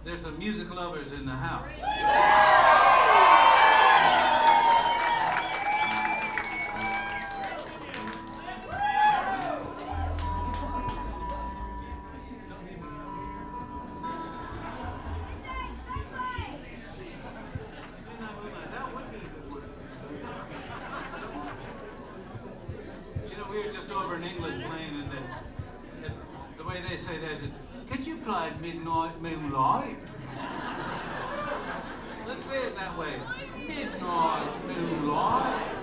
There's some music lovers in the house. That would be a good word. You know, we were just over in England playing, and the way they say that is, could you play Midnight Moonlight? Let's say it that way. Midnight Moonlight.